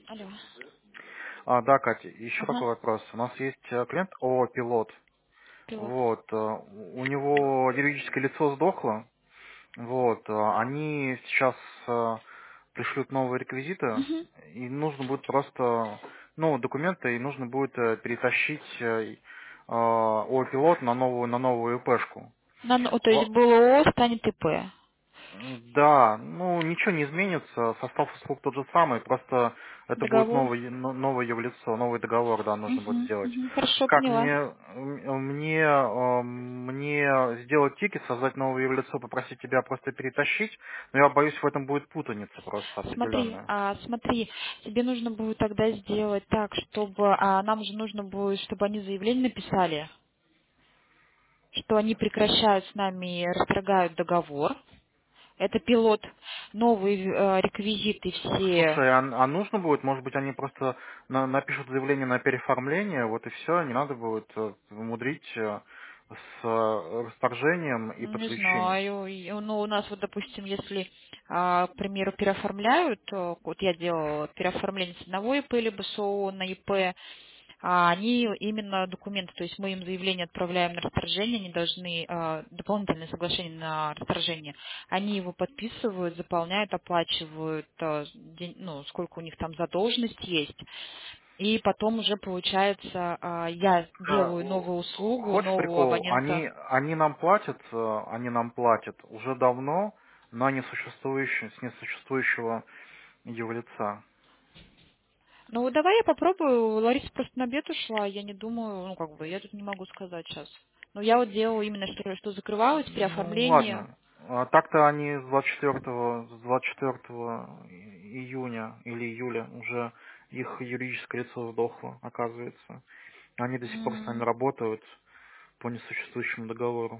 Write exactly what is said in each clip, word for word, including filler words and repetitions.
Алло. А, да, Катя, еще Ага. такой вопрос. У нас есть э, клиент ООО «Пилот». Пилот. Вот, э, у него юридическое лицо сдохло. Вот, э, они сейчас э, пришлют новые реквизиты, Угу. и нужно будет просто, ну, документы, и нужно будет э, перетащить э, э, ООО «Пилот» на новую, на новую ИПшку. На, ну, то есть было ООО, станет ИП. Да, ну ничего не изменится, состав услуг тот же самый, просто это будет Договор. новое, но- новое лицо, новый договор, да, нужно будет Угу. сделать. Угу. Хорошо, Как поняла. мне, м- мне, э, мне сделать тикет, создать новое лицо, попросить тебя просто перетащить, но я боюсь, в этом будет путаница просто Смотри, определенная. а, смотри, тебе нужно будет тогда сделать так, чтобы, а нам же нужно будет, чтобы они заявление написали, что они прекращают с нами, расторгают договор. Это пилот, новые э, реквизиты все. Слушай, а, а нужно будет, может быть, они просто на- напишут заявление на переоформление, вот и все, не надо будет э, мудрить э, с э, расторжением и Не подключением. знаю. И, Ну, у нас вот, допустим, если, а, к примеру, переоформляют, э, вот я делала переоформление с одного ИП либо с ООО на ИП, а они именно документы, то есть мы им заявление отправляем на расторжение, они должны, а, дополнительное соглашение на расторжение, они его подписывают, заполняют, оплачивают, а, день- ну, сколько у них там задолженность есть, и потом уже, получается, а, я А, делаю новую услугу, Хочешь нового прикол? абонента. Они, они нам платят, э, они нам платят уже давно на несуществующем, с несуществующего юрлица. Ну, давай я попробую. Лариса просто на обед ушла. Я не думаю, ну, как бы, я тут не могу сказать сейчас. Но я вот делала именно, что, что закрывалось при Ну оформлении. ладно. А так-то они с двадцать четвёртого, с двадцать четвёртого июня или июля уже их юридическое лицо сдохло, оказывается. Они до сих пор с нами М, работают по несуществующему договору.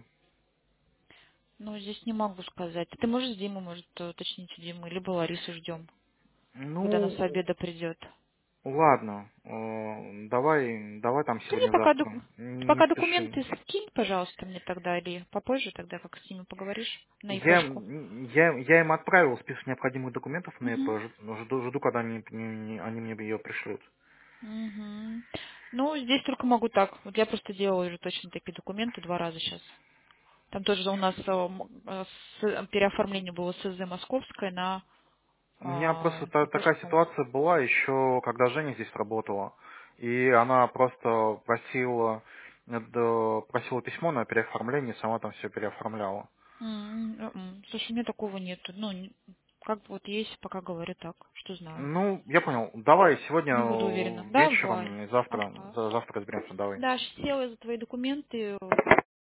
Ну, здесь не могу сказать. Ты можешь Диму, может, уточнить у Димы, либо Ларису ждем, когда она с Ну, обеда придет. ладно, э, давай, давай там Ты мне пока, сегодня-завтра. док- ты Не пока спеши. документы скинь, пожалуйста, мне тогда, или попозже тогда, как с ними поговоришь, на Я, ИПшку. я, я им отправил список необходимых документов на ИП, Угу. жду, жду, жду, когда они, не- они мне ее пришлют. Угу. Ну, здесь только могу так. Вот я просто делала уже точно такие документы два раза сейчас. Там тоже у нас э, м, э, с- переоформление было с СЗ Московское на У меня э, просто та- такая ИПшку. ситуация была еще, когда Женя здесь работала. И она просто просила, э, да, просила письмо на переоформление, сама там все переоформляла. М, м, м. Слушай, у меня такого нет. Ну, н- как бы вот есть, пока говорю так, что знаю. Ну, я понял. Давай сегодня Не буду э, уверена. Давай. вечером, и завтра, Ага. за- завтра разберемся, давай. Да, села за твои документы.